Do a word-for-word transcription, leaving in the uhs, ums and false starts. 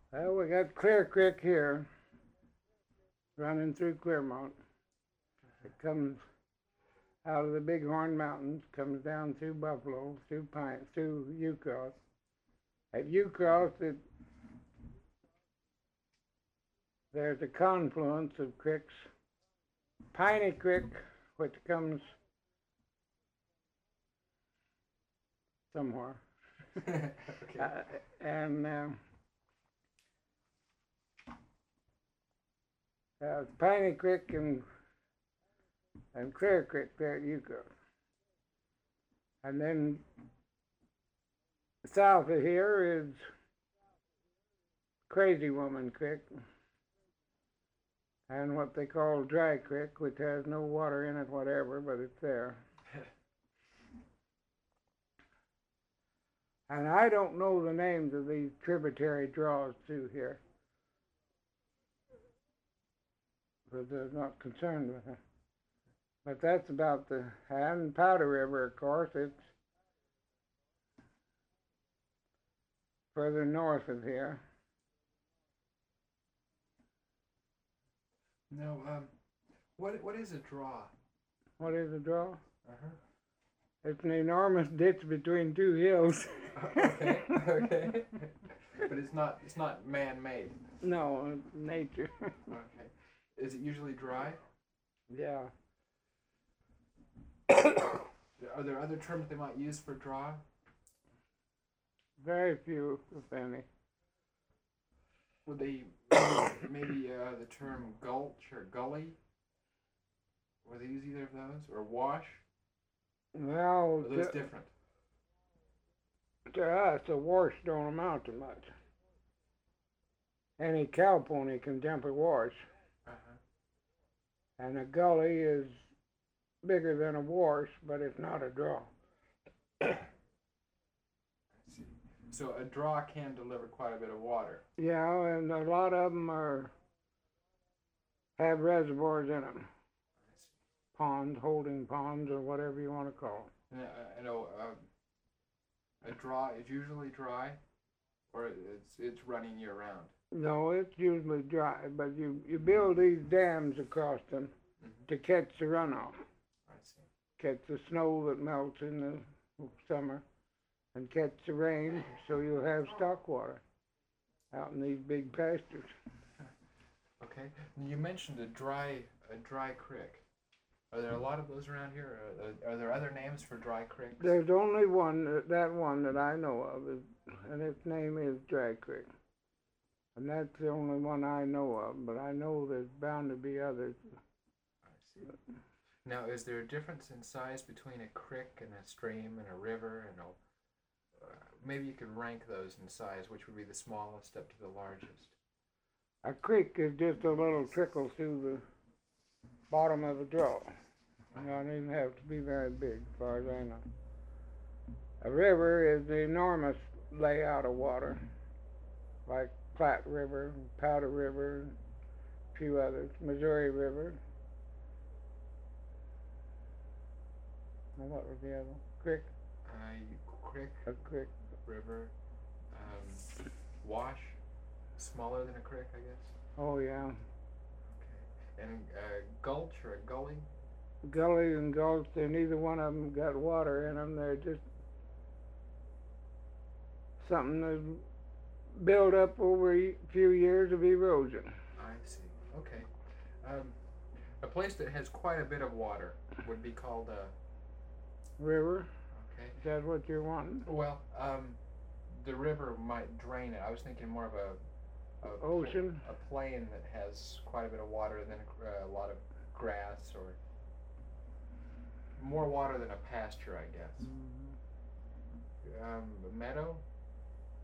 Well, we got Clear Creek here, running through Clearmont. It comes out of the Bighorn Mountains, comes down through Buffalo, through Pine, through Ucross. At Ucross, it, there's a confluence of creeks. Piney Creek, which comes somewhere, Okay. uh, and uh, uh, Piney Creek and and Clear Creek there at Ucross. And then south of here is Crazy Woman Creek and what they call Dry Creek, which has no water in it whatever, but it's there. And I don't know the names of these tributary draws through here, because I'm not concerned with them. But that's about the, and Powder River, of course, it's further north of here. No, um, what what is a draw? What is a draw? Uh-huh. It's an enormous ditch between two hills. Okay, okay. But it's not it's not man-made. No, it's nature. Okay. Is it usually dry? Yeah. Are there other terms they might use for draw? Very few, if any. Would they maybe uh, the term gulch or gully? Would they use either of those? Or wash? Well, Are those to, different? to us, a wash don't amount to much. Any cow pony can jump a wash, Uh-huh. and a gully is bigger than a wash, but it's not a draw. I see. So a draw can deliver quite a bit of water. Yeah, and a lot of them are have reservoirs in them, I see. ponds, holding ponds, or whatever you want to call them. And I, I know uh, a draw is usually dry, or it's it's running year round. No, it's usually dry, but you, you build these dams across them Mm-hmm. to catch the runoff, I see. catch the snow that melts in the summer, and catch the rain, so you'll have stock water out in these big pastures. Okay. You mentioned a dry a dry creek. Are there a lot of those around here? Are, are there other names for dry creeks? There's only one, that- that one that I know of, is, and its name is Dry Creek. And that's the only one I know of, but I know there's bound to be others. I see. Now, is there a difference in size between a creek and a stream and a river and a uh, maybe you could rank those in size. Which would be the smallest up to the largest? A creek is just a little trickle through the bottom of a draw. You know, it doesn't have to be very big, as far as I know. A river is the enormous layout of water, like Platte River, Powder River, a few others, Missouri River. And what was the other one? Creek? Uh, creek, A creek. river, um, wash, smaller than a creek, I guess. Oh, yeah. Okay. And a gulch or a gully? Gully and gulch, they neither one of them got water in them. They're just something that built up over a few years of erosion. I see. Okay. Um, a place that has quite a bit of water would be called a. River? Okay. Is that what you're wanting? Well, um, the river might drain it. I was thinking more of a, a Ocean? a plain that has quite a bit of water and then a, a lot of grass or more water than a pasture, I guess. Mm-hmm. Um, a meadow?